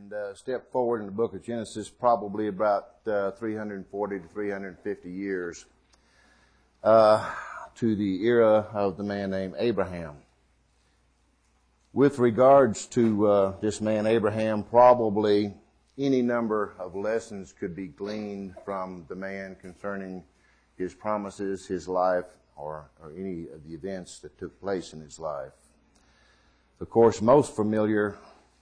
Step forward in the book of Genesis probably about 340 to 350 years to the era of the man named Abraham. With regards to this man Abraham, probably any number of lessons could be gleaned from the man concerning his promises, his life, or any of the events that took place in his life. Of course, most familiar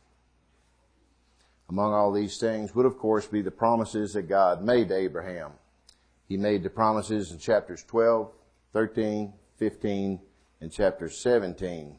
among all these things would, of course, be the promises that God made to Abraham. He made the promises in chapters 12, 13, 15, and chapter 17.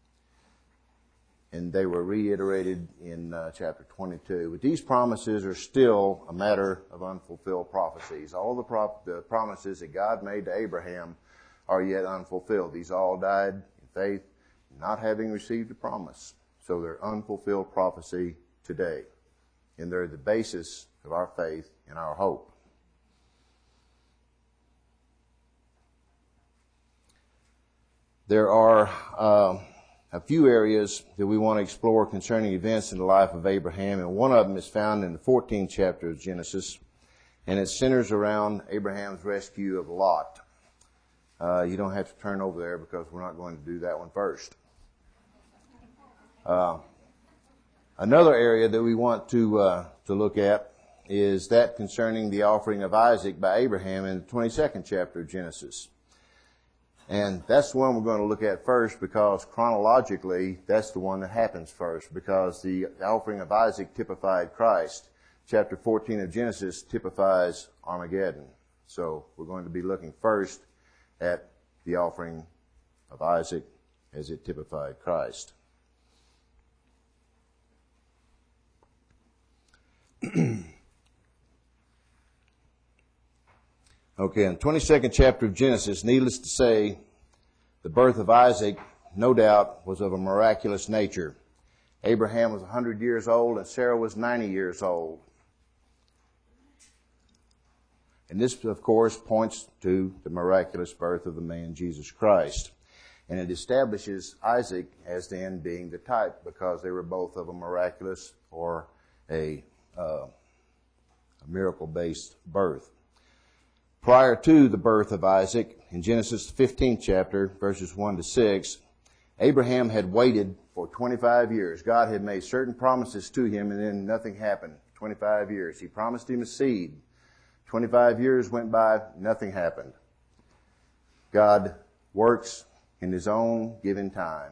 And they were reiterated in chapter 22. But these promises are still a matter of unfulfilled prophecies. All the promises that God made to Abraham are yet unfulfilled. These all died in faith, not having received a promise. So they're unfulfilled prophecy today. And they're the basis of our faith and our hope. There are a few areas that we want to explore concerning events in the life of Abraham, and one of them is found in the 14th chapter of Genesis, and it centers around Abraham's rescue of Lot. You don't have to turn over there because we're not going to do that one first. Another area that we want to look at is that concerning the offering of Isaac by Abraham in the 22nd chapter of Genesis. And that's the one we're going to look at first because chronologically that's the one that happens first, because the offering of Isaac typified Christ. Chapter 14 of Genesis typifies Armageddon. So we're going to be looking first at the offering of Isaac as it typified Christ. Okay, in the 22nd chapter of Genesis, needless to say, the birth of Isaac, no doubt, was of a miraculous nature. Abraham was 100 years old and Sarah was 90 years old. And this, of course, points to the miraculous birth of the man Jesus Christ. And it establishes Isaac as then being the type because they were both of a miraculous or a miracle-based birth. Prior to the birth of Isaac, in Genesis 15th chapter, verses 1 to 6, Abraham had waited for 25 years. God had made certain promises to him and then nothing happened. 25 years. He promised him a seed. 25 years went by, nothing happened. God works in His own given time.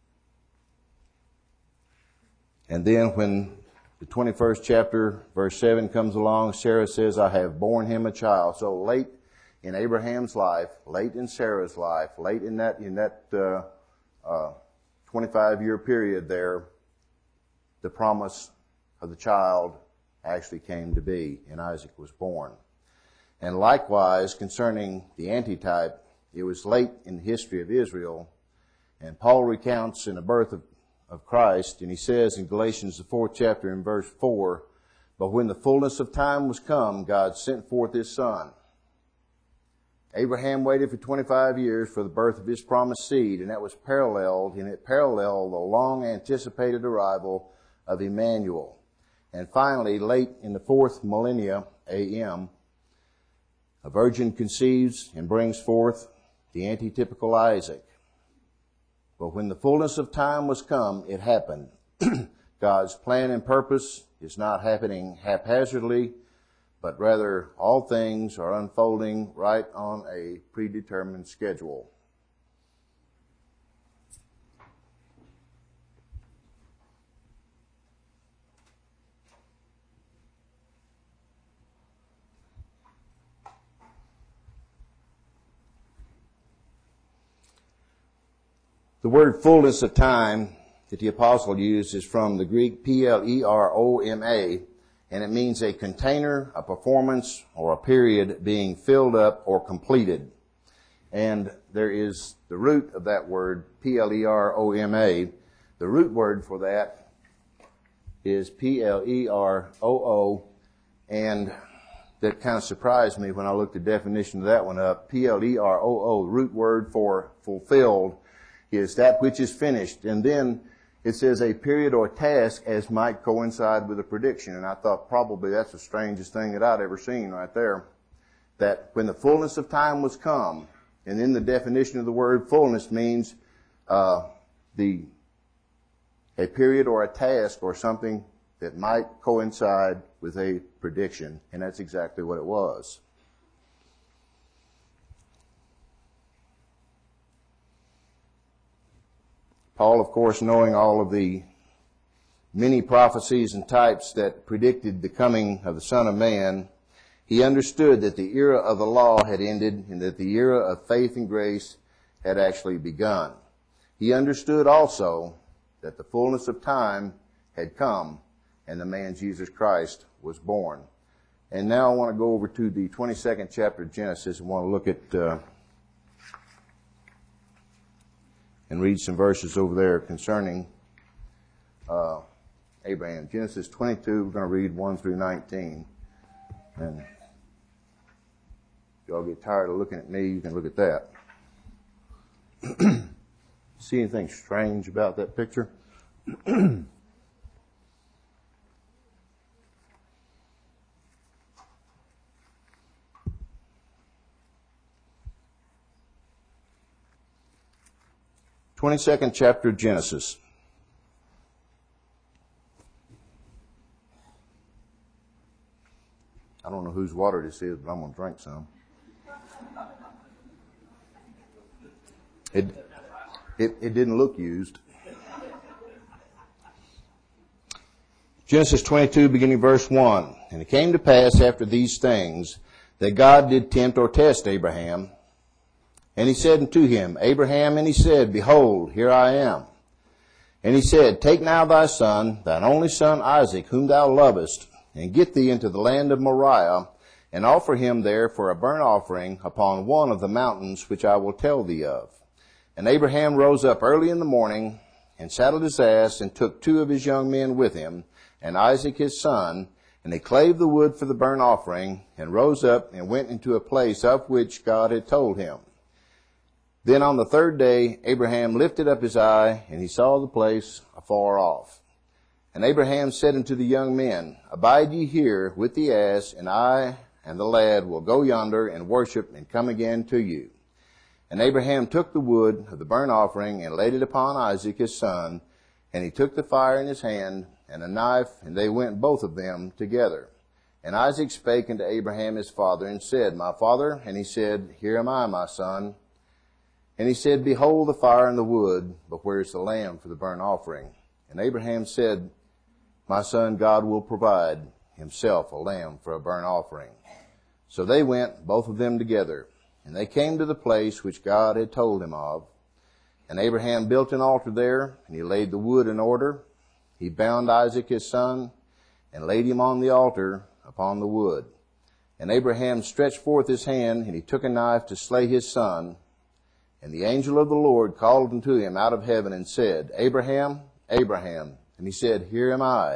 And then when the 21st chapter, verse 7 comes along, Sarah says, I have borne him a child. So late in Abraham's life, late in Sarah's life, late in that 25-year period there, the promise of the child actually came to be, and Isaac was born. And likewise, concerning the antitype, it was late in the history of Israel, and Paul recounts in the birth of Christ, and he says in Galatians the 4th chapter in verse 4, but when the fullness of time was come, God sent forth His Son. Abraham waited for 25 years for the birth of his promised seed, and that was paralleled the long anticipated arrival of Emmanuel. And finally, late in the 4th millennia AM, a virgin conceives and brings forth the antitypical Isaac. But when the fullness of time was come, it happened. God's plan and purpose is not happening haphazardly, but rather all things are unfolding right on a predetermined schedule. The word fullness of time that the apostle used is from the Greek pleroma, and it means a container, a performance, or a period being filled up or completed. And there is the root of that word, pleroma. The root word for that is pleroo, and that kind of surprised me when I looked the definition of that one up. Pleroo, the root word for fulfilled, is that which is finished. And then it says a period or task as might coincide with a prediction. And I thought probably that's the strangest thing that I'd ever seen right there. That when the fullness of time was come, and in the definition of the word fullness means a period or a task or something that might coincide with a prediction. And that's exactly what it was. Paul, of course, knowing all of the many prophecies and types that predicted the coming of the Son of Man, he understood that the era of the law had ended and that the era of faith and grace had actually begun. He understood also that the fullness of time had come and the man Jesus Christ was born. And now I want to go over to the 22nd chapter of Genesis and want to look at and read some verses over there concerning Abraham. Genesis 22, we're going to read 1 through 19. And if y'all get tired of looking at me, you can look at that. See anything strange about that picture? 22nd chapter of Genesis. I don't know whose water this is, but I'm going to drink some. It didn't look used. Genesis 22, beginning verse 1. And it came to pass after these things that God did tempt or test Abraham. And he said unto him, Abraham, and he said, Behold, here I am. And he said, Take now thy son, thine only son Isaac, whom thou lovest, and get thee into the land of Moriah, and offer him there for a burnt offering upon one of the mountains which I will tell thee of. And Abraham rose up early in the morning, and saddled his ass, and took 2 of his young men with him, and Isaac his son, and they clave the wood for the burnt offering, and rose up and went into a place of which God had told him. Then on the 3rd day Abraham lifted up his eye, and he saw the place afar off. And Abraham said unto the young men, Abide ye here with the ass, and I and the lad will go yonder and worship and come again to you. And Abraham took the wood of the burnt offering and laid it upon Isaac his son, and he took the fire in his hand and a knife, and they went both of them together. And Isaac spake unto Abraham his father, and said, My father? And he said, Here am I, my son. And he said, Behold the fire and the wood, but where is the lamb for the burnt offering? And Abraham said, My son, God will provide himself a lamb for a burnt offering. So they went, both of them together, and they came to the place which God had told him of. And Abraham built an altar there, and he laid the wood in order. He bound Isaac his son, and laid him on the altar upon the wood. And Abraham stretched forth his hand, and he took a knife to slay his son. And the angel of the Lord called unto him out of heaven and said, Abraham, Abraham. And he said, Here am I.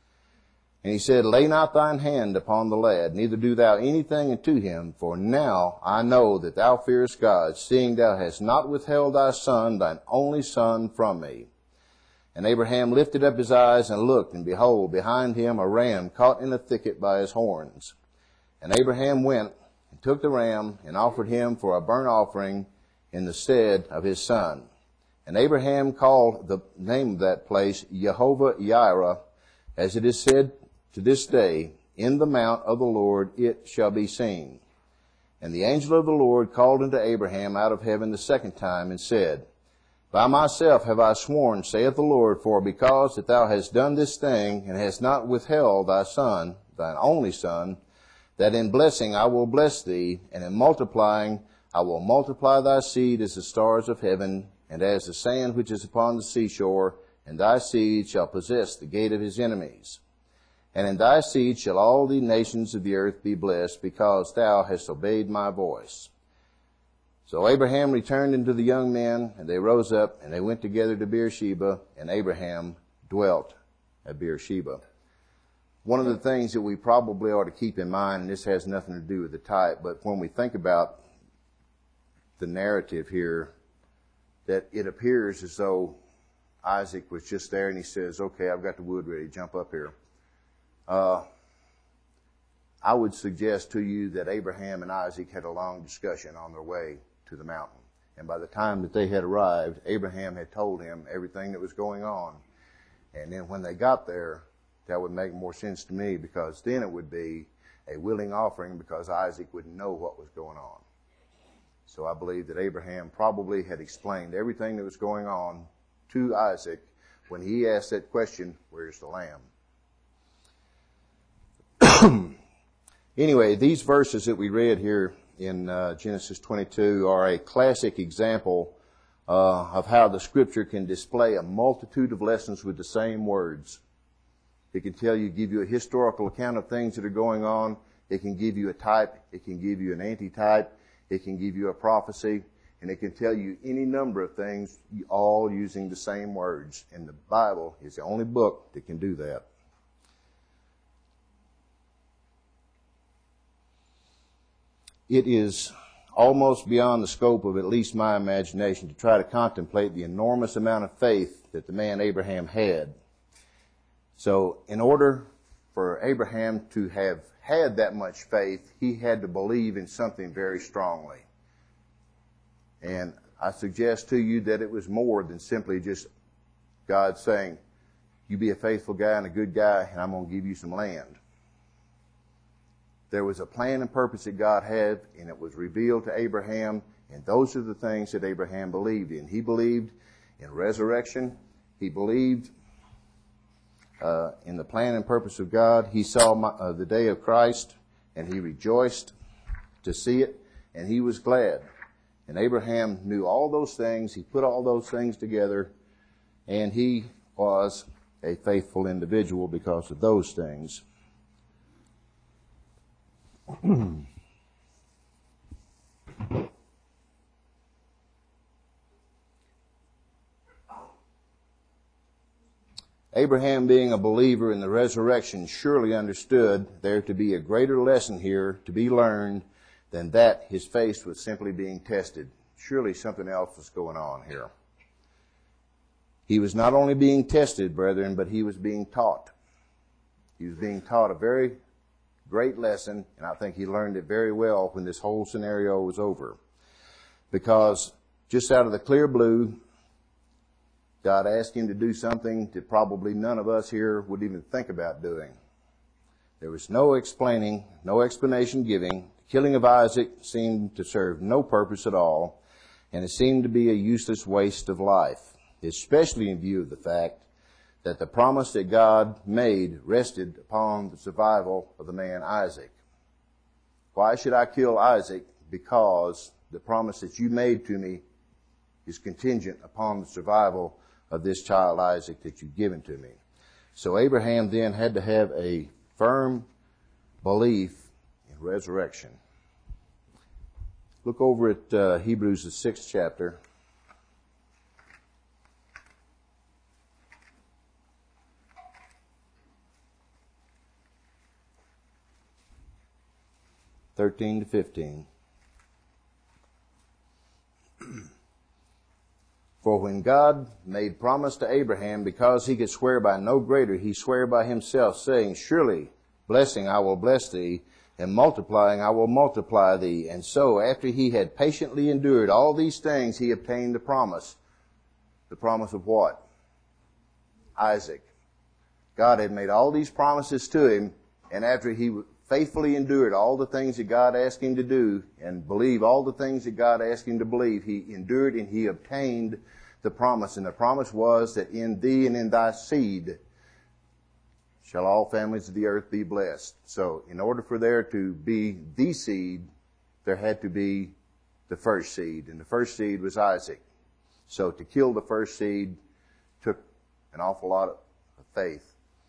And he said, Lay not thine hand upon the lad, neither do thou anything unto him, for now I know that thou fearest God, seeing thou hast not withheld thy son, thine only son, from me. And Abraham lifted up his eyes and looked, and behold, behind him a ram caught in a thicket by his horns. And Abraham went and took the ram and offered him for a burnt offering in the stead of his son. And Abraham called the name of that place Jehovah-Jireh, as it is said to this day, In the mount of the Lord it shall be seen. And the angel of the Lord called unto Abraham out of heaven the 2nd time, and said, By myself have I sworn, saith the Lord, for because that thou hast done this thing, and hast not withheld thy son, thine only son, that in blessing I will bless thee, and in multiplying I will multiply thy seed as the stars of heaven, and as the sand which is upon the seashore, and thy seed shall possess the gate of his enemies. And in thy seed shall all the nations of the earth be blessed, because thou hast obeyed my voice. So Abraham returned unto the young men, and they rose up, and they went together to Beersheba, and Abraham dwelt at Beersheba. One of the things that we probably ought to keep in mind, and this has nothing to do with the type, but when we think about the narrative here, that it appears as though Isaac was just there and he says, okay, I've got the wood ready, jump up here. I would suggest to you that Abraham and Isaac had a long discussion on their way to the mountain. And by the time that they had arrived, Abraham had told him everything that was going on. And then when they got there, that would make more sense to me, because then it would be a willing offering, because Isaac wouldn't know what was going on. So I believe that Abraham probably had explained everything that was going on to Isaac when he asked that question, where's the lamb? Anyway, these verses that we read here in Genesis 22 are a classic example of how the Scripture can display a multitude of lessons with the same words. It can give you a historical account of things that are going on. It can give you a type. It can give you an antitype. It can give you a prophecy. And it can tell you any number of things, all using the same words. And the Bible is the only book that can do that. It is almost beyond the scope of at least my imagination to try to contemplate the enormous amount of faith that the man Abraham had. So in order for Abraham to have had that much faith, he had to believe in something very strongly. And I suggest to you that it was more than simply just God saying, you be a faithful guy and a good guy, and I'm going to give you some land. There was a plan and purpose that God had, and it was revealed to Abraham, and those are the things that Abraham believed in. He believed in resurrection. He believed in the plan and purpose of God. He saw the day of Christ, and he rejoiced to see it, and he was glad. And Abraham knew all those things. He put all those things together, and he was a faithful individual because of those things. Abraham, being a believer in the resurrection, surely understood there to be a greater lesson here to be learned than that his faith was simply being tested. Surely something else was going on here. He was not only being tested, brethren, but he was being taught. He was being taught a very great lesson, and I think he learned it very well when this whole scenario was over. Because just out of the clear blue, God asked him to do something that probably none of us here would even think about doing. There was no explaining, no explanation giving. The killing of Isaac seemed to serve no purpose at all, and it seemed to be a useless waste of life, especially in view of the fact that the promise that God made rested upon the survival of the man Isaac. Why should I kill Isaac? Because the promise that you made to me is contingent upon the survival of this child Isaac that you've given to me. So Abraham then had to have a firm belief in resurrection. Look over at Hebrews, the 6th chapter. (13 to 15). For when God made promise to Abraham, because he could swear by no greater, he sware by himself, saying, surely blessing I will bless thee, and multiplying I will multiply thee. And so, after he had patiently endured all these things, he obtained the promise. The promise of what? Isaac. God had made all these promises to him, and after he faithfully endured all the things that God asked him to do and believe all the things that God asked him to believe, he endured and he obtained the promise. And the promise was that in thee and in thy seed shall all families of the earth be blessed. So in order for there to be the seed, there had to be the first seed. And the first seed was Isaac. So to kill the first seed took an awful lot of faith.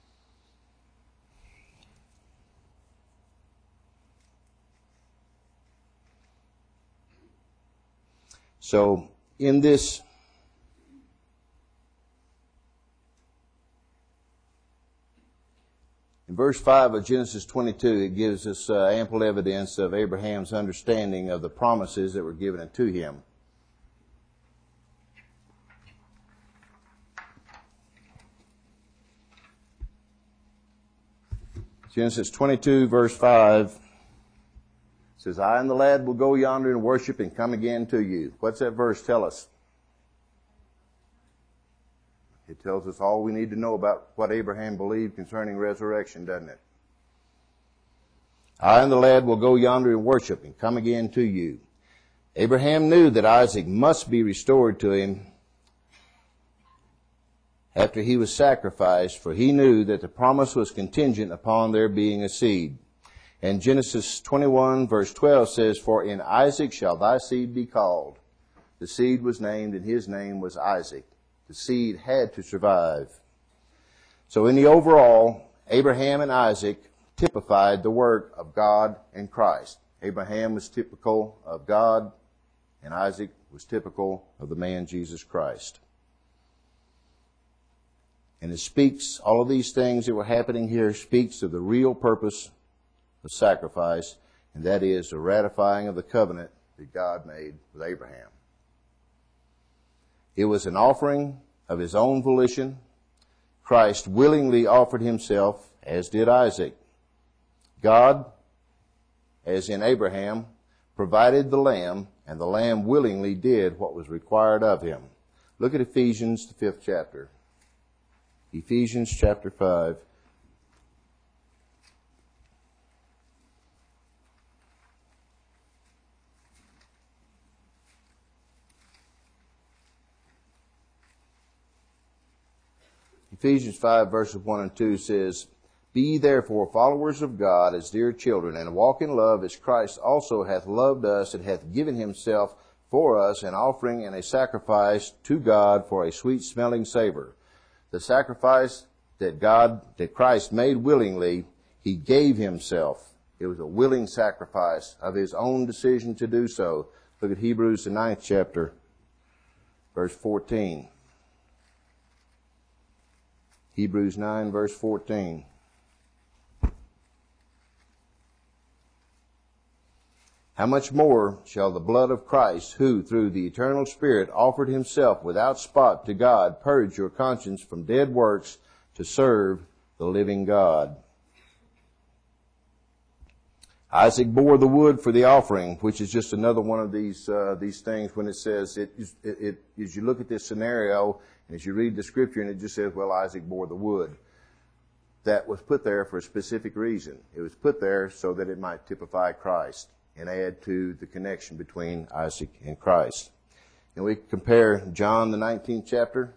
So in this in verse 5 of Genesis 22, it gives us ample evidence of Abraham's understanding of the promises that were given unto him. Genesis 22, verse 5 says, I and the lad will go yonder and worship and come again to you. What's that verse tell us? It tells us all we need to know about what Abraham believed concerning resurrection, doesn't it? I and the lad will go yonder and worship and come again to you. Abraham knew that Isaac must be restored to him after he was sacrificed, for he knew that the promise was contingent upon there being a seed. And Genesis 21 verse 12 says, For in Isaac shall thy seed be called. The seed was named, and his name was Isaac. The seed had to survive. So in the overall, Abraham and Isaac typified the work of God and Christ. Abraham was typical of God, and Isaac was typical of the man Jesus Christ. And it speaks, all of these things that were happening here speaks of the real purpose of sacrifice, and that is the ratifying of the covenant that God made with Abraham. It was an offering of his own volition. Christ willingly offered himself, as did Isaac. God, as in Abraham, provided the lamb, and the lamb willingly did what was required of him. Look at Ephesians, the 5th chapter. Ephesians chapter 5. Ephesians 5 verses 1 and 2 says, Be ye therefore followers of God as dear children, and walk in love as Christ also hath loved us, and hath given himself for us an offering and a sacrifice to God for a sweet-smelling savor. The sacrifice that Christ made willingly, he gave himself. It was a willing sacrifice of his own decision to do so. Look at Hebrews, the 9th chapter, verse 14. Hebrews 9, verse 14. How much more shall the blood of Christ, who through the eternal Spirit offered himself without spot to God, purge your conscience from dead works to serve the living God? Isaac bore the wood for the offering, which is just another one of these things when it says, as you look at this scenario, and as you read the scripture, and it just says, well, Isaac bore the wood. That was put there for a specific reason. It was put there so that it might typify Christ and add to the connection between Isaac and Christ. And we compare John, the 19th chapter.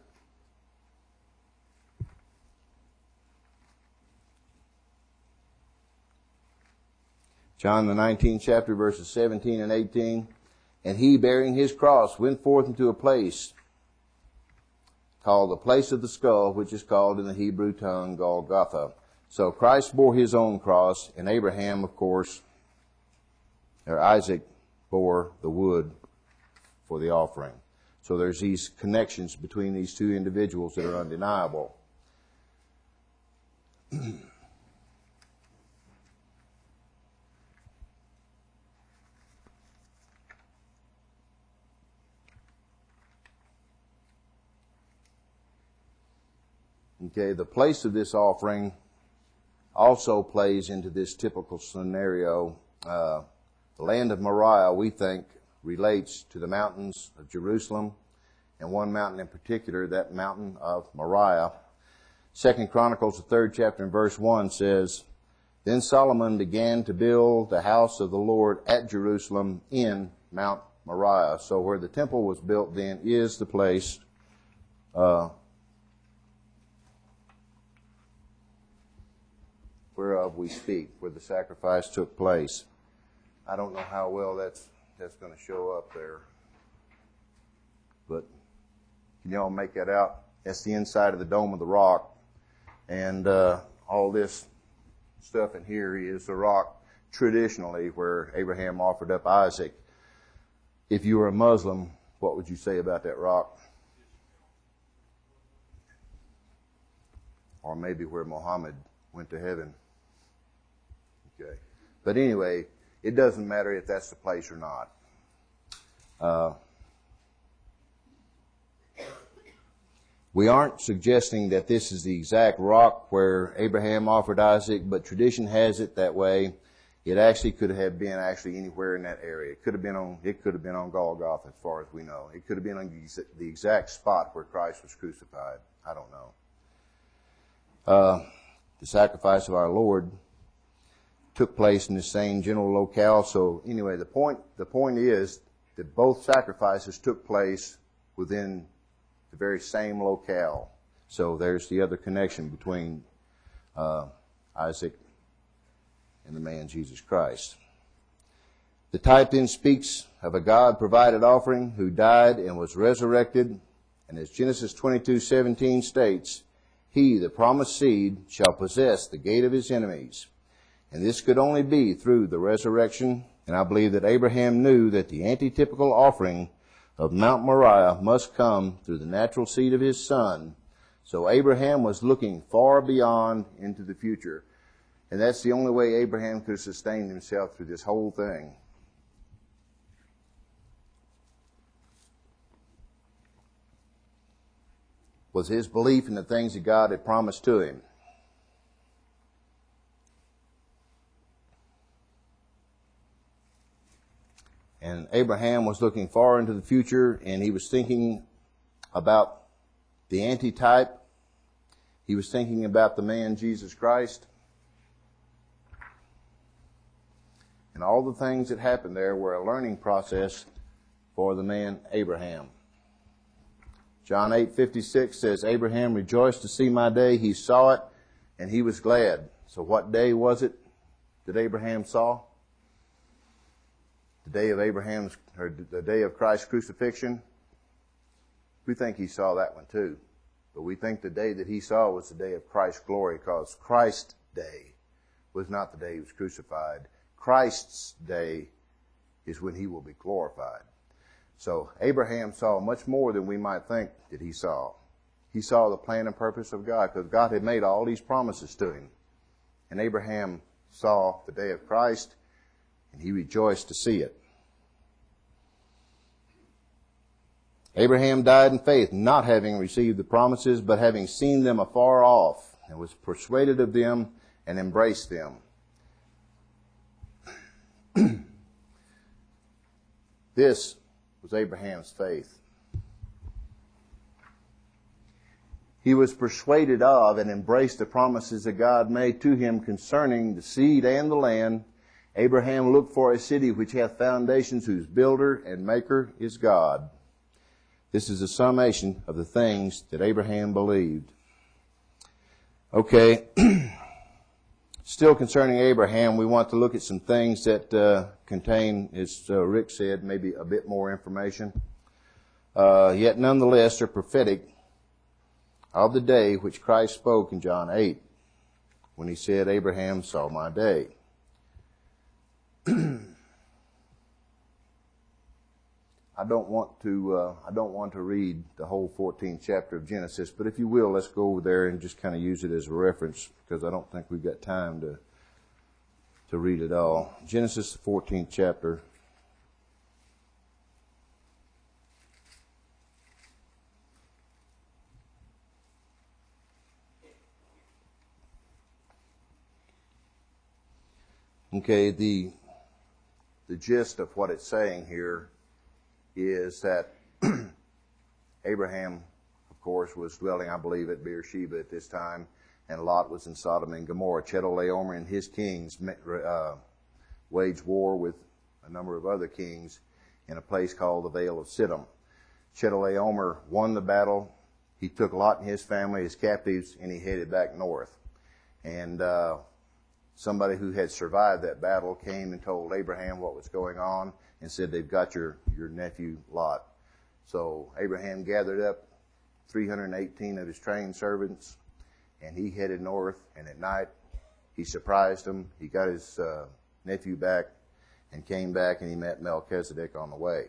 John, the 19th chapter, verses 17 and 18. And he, bearing his cross, went forth into a place called the place of the skull, which is called in the Hebrew tongue Golgotha. So Christ bore his own cross, and Abraham, of course, or Isaac bore the wood for the offering. So there's these connections between these two individuals that are undeniable. Okay, the place of this offering also plays into this typical scenario. The land of Moriah, we think, relates to the mountains of Jerusalem, and one mountain in particular, that mountain of Moriah. 2 Chronicles, the 3rd chapter and verse 1 says, Then Solomon began to build the house of the Lord at Jerusalem in Mount Moriah. So where the temple was built then is the place whereof we speak, where the sacrifice took place. I don't know how well that's going to show up there, but can y'all make that out? That's the inside of the Dome of the Rock, and all this stuff in here is the rock traditionally where Abraham offered up Isaac. If you were a Muslim, what would you say about that rock? Or maybe where Muhammad went to heaven. Okay. But anyway, it doesn't matter if that's the place or not. We aren't suggesting that this is the exact rock where Abraham offered Isaac, but tradition has it that way. It actually could have been anywhere in that area. It could have been on Golgotha, as far as we know. It could have been on the exact spot where Christ was crucified. I don't know. The sacrifice of our Lord took place in the same general locale. So anyway, the point is that both sacrifices took place within the very same locale. So there's the other connection between Isaac and the man Jesus Christ. The type then speaks of a God-provided offering who died and was resurrected. And as Genesis 22:17 states, he, the promised seed, shall possess the gate of his enemies. And this could only be through the resurrection. And I believe that Abraham knew that the antitypical offering of Mount Moriah must come through the natural seed of his son. So Abraham was looking far beyond into the future. And that's the only way Abraham could have sustained himself through this whole thing. Was his belief in the things that God had promised to him. And Abraham was looking far into the future, and he was thinking about the antitype. He was thinking about the man Jesus Christ. And all the things that happened there were a learning process for the man Abraham. John 8:56 says, Abraham rejoiced to see my day. He saw it, and he was glad. So what day was it that Abraham saw? The day of the day of Christ's crucifixion. We think he saw that one too. But we think the day that he saw was the day of Christ's glory, because Christ's day was not the day he was crucified. Christ's day is when he will be glorified. So Abraham saw much more than we might think that he saw. He saw the plan and purpose of God, because God had made all these promises to him. And Abraham saw the day of Christ, and he rejoiced to see it. Abraham died in faith, not having received the promises, but having seen them afar off, and was persuaded of them and embraced them. This was Abraham's faith. He was persuaded of and embraced the promises that God made to him concerning the seed and the land. Abraham looked for a city which hath foundations, whose builder and maker is God. This is a summation of the things that Abraham believed. Okay. Still concerning Abraham, we want to look at some things that contain, as Rick said, maybe a bit more information. Yet nonetheless are prophetic of the day which Christ spoke in John 8, when he said, Abraham saw my day. I don't want to read the whole 14th chapter of Genesis, but if you will, let's go over there and just kind of use it as a reference, because I don't think we've got time to read it all. Genesis, the 14th chapter. Okay, the gist of what it's saying here is that Abraham, of course, was dwelling, I believe, at Beersheba at this time, and Lot was in Sodom and Gomorrah. Chedorlaomer and his kings waged war with a number of other kings in a place called the Vale of Siddim. Chedorlaomer won the battle. He took Lot and his family as captives, and he headed back north. And somebody who had survived that battle came and told Abraham what was going on, and said, they've got your nephew Lot. So Abraham gathered up 318 of his trained servants, and he headed north, and at night he surprised them. He got his nephew back and came back, and he met Melchizedek on the way.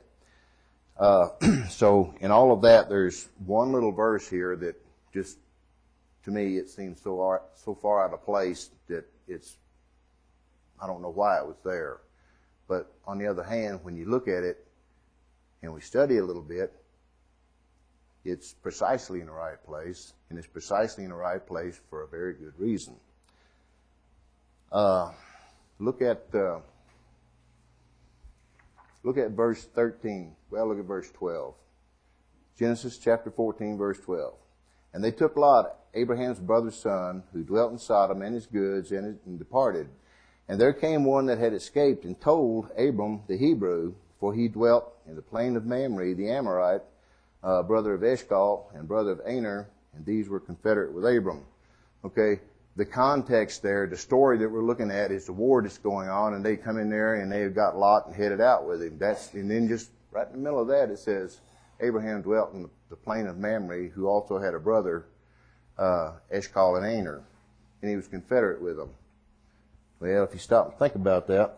So in all of that, there's one little verse here that just, to me, it seems so far out of place that I don't know why it was there. But on the other hand, when you look at it and we study a little bit, it's precisely in the right place, and it's precisely in the right place for a very good reason. Look at verse 13. Well, look at verse 12. Genesis chapter 14, verse 12. And they took Lot, Abraham's brother's son, who dwelt in Sodom, and his goods, and departed. And there came one that had escaped, and told Abram the Hebrew, for he dwelt in the plain of Mamre, the Amorite, brother of Eshcol, and brother of Aner, and these were confederate with Abram. Okay, the context there, the story that we're looking at is the war that's going on, and they come in there, and they've got Lot and headed out with him. And then just right in the middle of that, it says, Abraham dwelt in the plain of Mamre, who also had a brother, Eshcol and Aner, and he was confederate with them. Well, if you stop and think about that,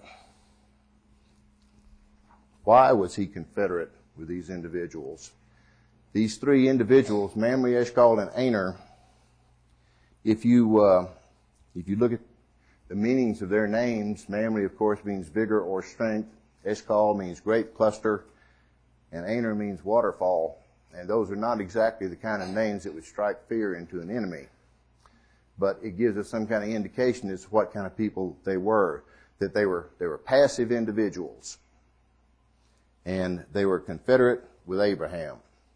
why was he confederate with these individuals? These three individuals, Mamre, Eshcol, and Aner, if you look at the meanings of their names, Mamre, of course, means vigor or strength. Eshcol means great cluster, and Aner means waterfall. And those are not exactly the kind of names that would strike fear into an enemy. But it gives us some kind of indication as to what kind of people they were. That they were passive individuals. And they were confederate with Abraham.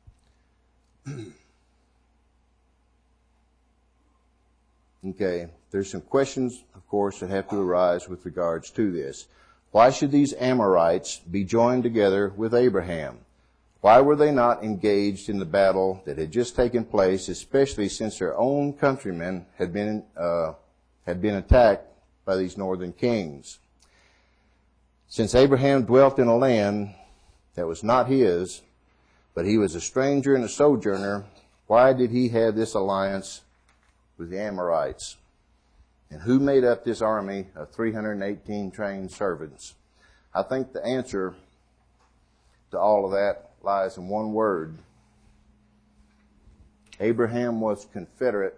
Okay, there's some questions, of course, that have to arise with regards to this. Why should these Amorites be joined together with Abraham? Why were they not engaged in the battle that had just taken place, especially since their own countrymen had been attacked by these northern kings? Since Abraham dwelt in a land that was not his, but he was a stranger and a sojourner, why did he have this alliance with the Amorites? And who made up this army of 318 trained servants? I think the answer to all of that lies in one word. Abraham was confederate.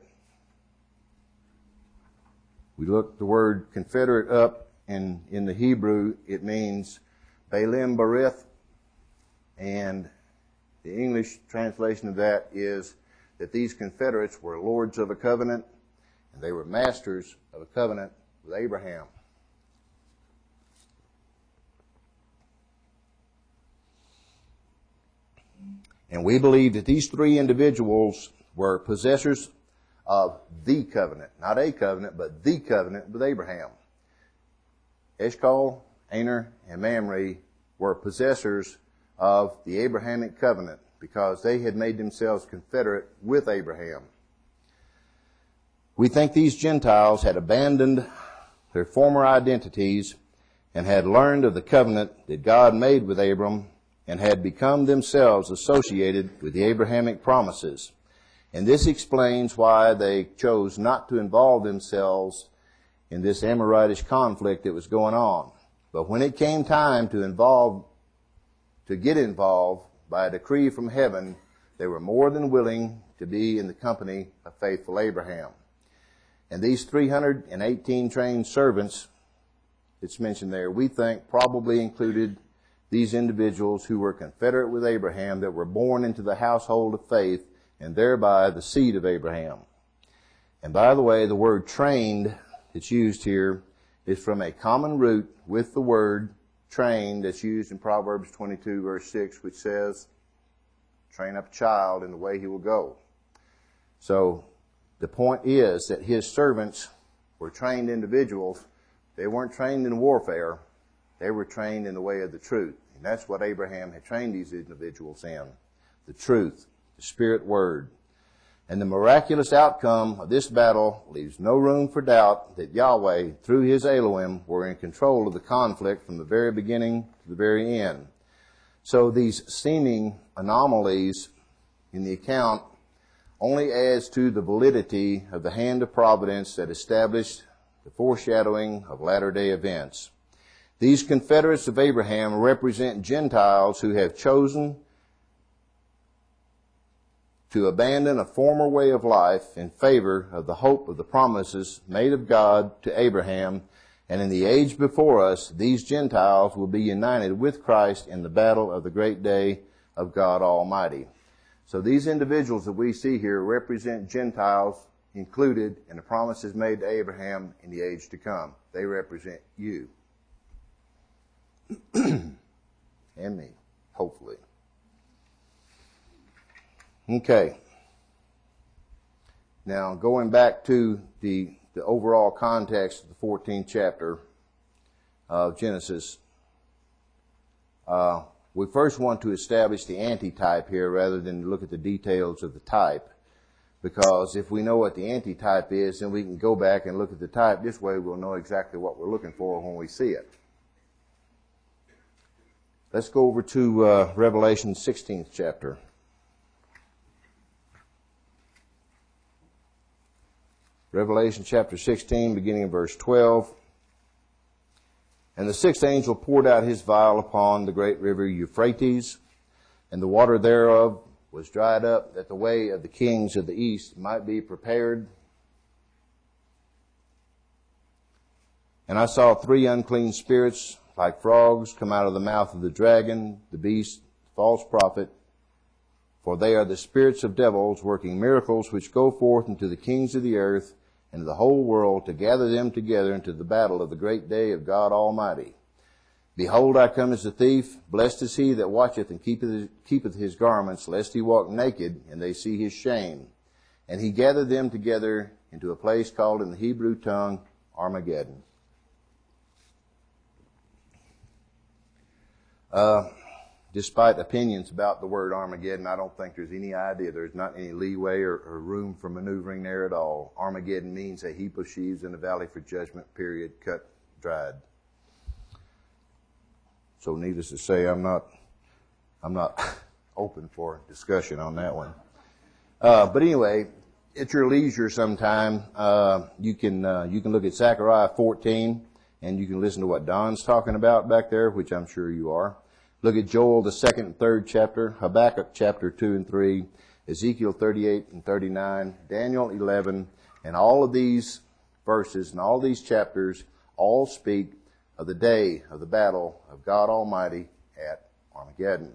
We look the word confederate up, and in the Hebrew it means Baalim Barith, and the English translation of that is that these confederates were lords of a covenant, and they were masters of a covenant with Abraham. And we believe that these three individuals were possessors of the covenant. Not a covenant, but the covenant with Abraham. Eshcol, Aner, and Mamre were possessors of the Abrahamic covenant because they had made themselves confederate with Abraham. We think these Gentiles had abandoned their former identities and had learned of the covenant that God made with Abram and had become themselves associated with the Abrahamic promises. And this explains why they chose not to involve themselves in this Amoritish conflict that was going on. But when it came time to get involved by a decree from heaven, they were more than willing to be in the company of faithful Abraham. And these 318 trained servants that's mentioned there, we think probably included these individuals who were confederate with Abraham, that were born into the household of faith, and thereby the seed of Abraham. And by the way, the word trained that's used here is from a common root with the word trained that's used in Proverbs 22 verse 6, which says, train up a child in the way he will go. So the point is that his servants were trained individuals. They weren't trained in warfare. They were trained in the way of the truth. And that's what Abraham had trained these individuals in. The truth, the Spirit Word. And the miraculous outcome of this battle leaves no room for doubt that Yahweh, through His Elohim, were in control of the conflict from the very beginning to the very end. So these seeming anomalies in the account only adds to the validity of the hand of providence that established the foreshadowing of latter-day events. These confederates of Abraham represent Gentiles who have chosen to abandon a former way of life in favor of the hope of the promises made of God to Abraham. And in the age before us, these Gentiles will be united with Christ in the battle of the great day of God Almighty. So these individuals that we see here represent Gentiles included in the promises made to Abraham in the age to come. They represent you. And me, hopefully. Okay. Now, going back to the overall context of the 14th chapter of Genesis, we first want to establish the antitype here rather than look at the details of the type. Because if we know what the antitype is, then we can go back and look at the type. This way we'll know exactly what we're looking for when we see it. Let's go over to Revelation 16th chapter. Revelation chapter 16, beginning in verse 12. And the sixth angel poured out his vial upon the great river Euphrates, and the water thereof was dried up, that the way of the kings of the east might be prepared. And I saw 3 unclean spirits, like frogs, come out of the mouth of the dragon, the beast, the false prophet. For they are the spirits of devils, working miracles, which go forth unto the kings of the earth and the whole world, to gather them together into the battle of the great day of God Almighty. Behold, I come as a thief. Blessed is he that watcheth and keepeth his garments, lest he walk naked, and they see his shame. And he gathered them together into a place called in the Hebrew tongue Armageddon. Despite opinions about the word Armageddon, I don't think there's any idea. There's not any leeway or room for maneuvering there at all. Armageddon means a heap of sheaves in the valley for judgment, period, cut, dried. So needless to say, I'm not open for discussion on that one. But anyway, at your leisure sometime, you can look at Zechariah 14, and you can listen to what Don's talking about back there, which I'm sure you are. Look at Joel, the 2nd and 3rd chapter, Habakkuk chapter 2 and 3, Ezekiel 38 and 39, Daniel 11, and all of these verses and all these chapters all speak of the day of the battle of God Almighty at Armageddon.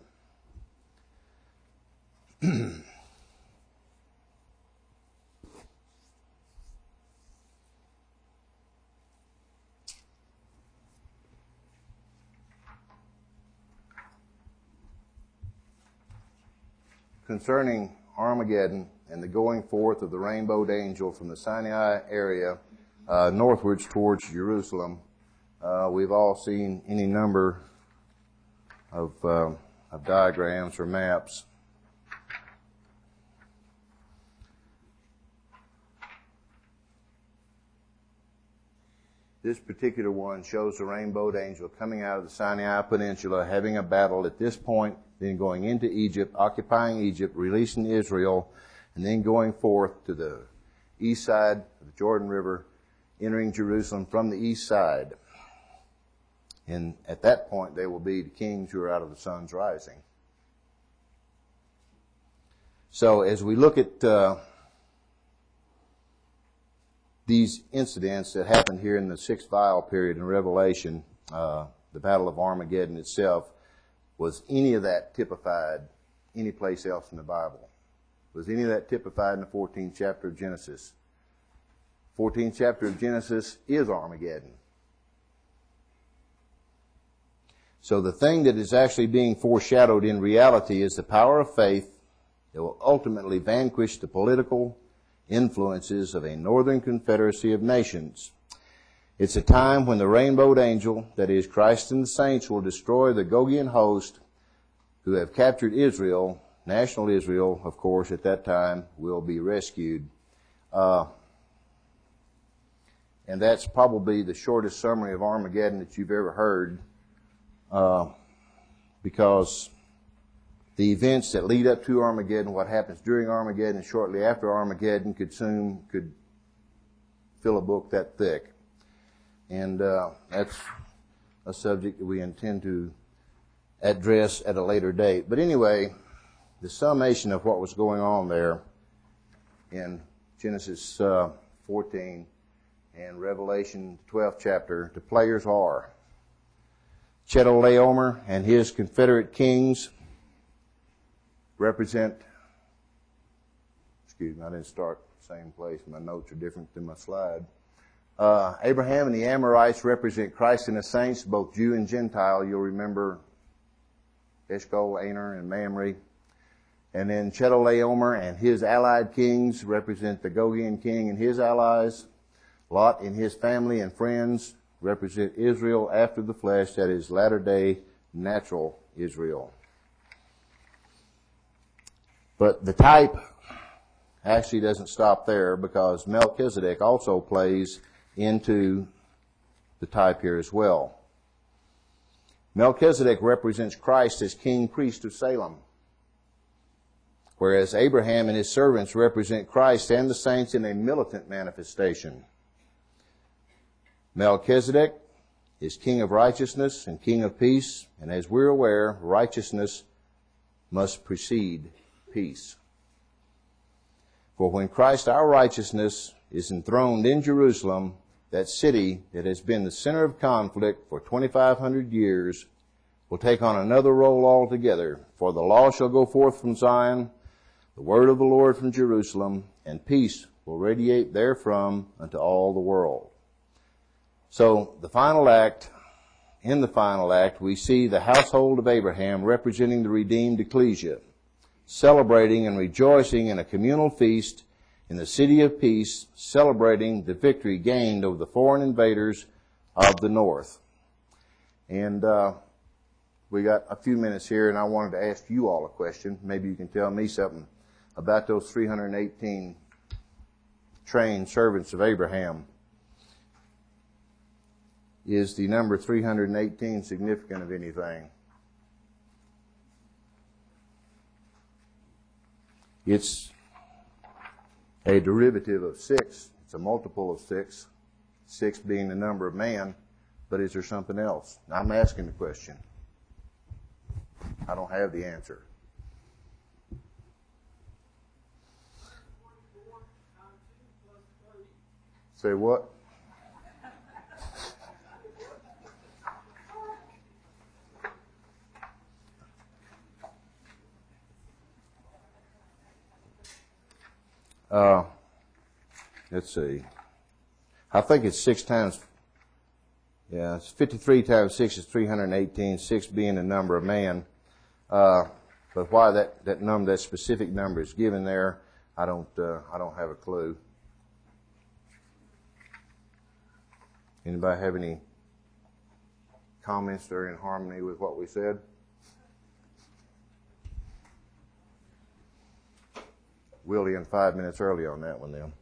Concerning Armageddon and the going forth of the rainbowed angel from the Sinai area northwards towards Jerusalem, we've all seen any number of diagrams or maps. This particular one shows the rainbowed angel coming out of the Sinai Peninsula, having a battle at this point, then going into Egypt, occupying Egypt, releasing Israel, and then going forth to the east side of the Jordan River, entering Jerusalem from the east side. And at that point, they will be the kings who are out of the sun's rising. So as we look at these incidents that happened here in the 6th vial period in Revelation, the Battle of Armageddon itself, was any of that typified any place else in the Bible? Was any of that typified in the 14th chapter of Genesis? 14th chapter of Genesis is Armageddon. So the thing that is actually being foreshadowed in reality is the power of faith that will ultimately vanquish the political influences of a northern confederacy of nations. It's a time when the rainbowed angel, that is Christ and the saints, will destroy the Gogian host who have captured Israel. National Israel, of course, at that time will be rescued. And that's probably the shortest summary of Armageddon that you've ever heard, because the events that lead up to Armageddon, what happens during Armageddon and shortly after Armageddon could fill a book that thick. And that's a subject that we intend to address at a later date. But anyway, the summation of what was going on there in Genesis 14 and Revelation 12th chapter, the players are Chedorlaomer and his confederate kings represent Excuse me, I didn't start the same place. My notes are different than my slide. Abraham and the Amorites represent Christ and the saints, both Jew and Gentile. You'll remember Eshcol, Aner, and Mamre. And then Chedorlaomer and his allied kings represent the Gogian king and his allies. Lot and his family and friends represent Israel after the flesh, that is latter-day natural Israel. But the type actually doesn't stop there, because Melchizedek also plays into the type here as well. Melchizedek represents Christ as king priest of Salem, whereas Abraham and his servants represent Christ and the saints in a militant manifestation. Melchizedek is king of righteousness and king of peace, and as we're aware, righteousness must precede peace. For when Christ, our righteousness, is enthroned in Jerusalem, that city that has been the center of conflict for 2,500 years will take on another role altogether. For the law shall go forth from Zion, the word of the Lord from Jerusalem, and peace will radiate therefrom unto all the world. So in the final act, we see the household of Abraham representing the redeemed ecclesia, celebrating and rejoicing in a communal feast in the city of peace, celebrating the victory gained over the foreign invaders of the north. And we got a few minutes here, and I wanted to ask you all a question. Maybe you can tell me something about those 318 trained servants of Abraham. Is the number 318 significant of anything? It's a derivative of 6. It's a multiple of 6. 6 being the number of man. But is there something else? I'm asking the question. I don't have the answer. Say what? Let's see. I think it's 6 times. Yeah, it's 53 times 6 is 318. 6 being the number of man. But why that number, that specific number is given there, I don't have a clue. Anybody have any comments that are in harmony with what we said? We'll end 5 minutes early on that one then.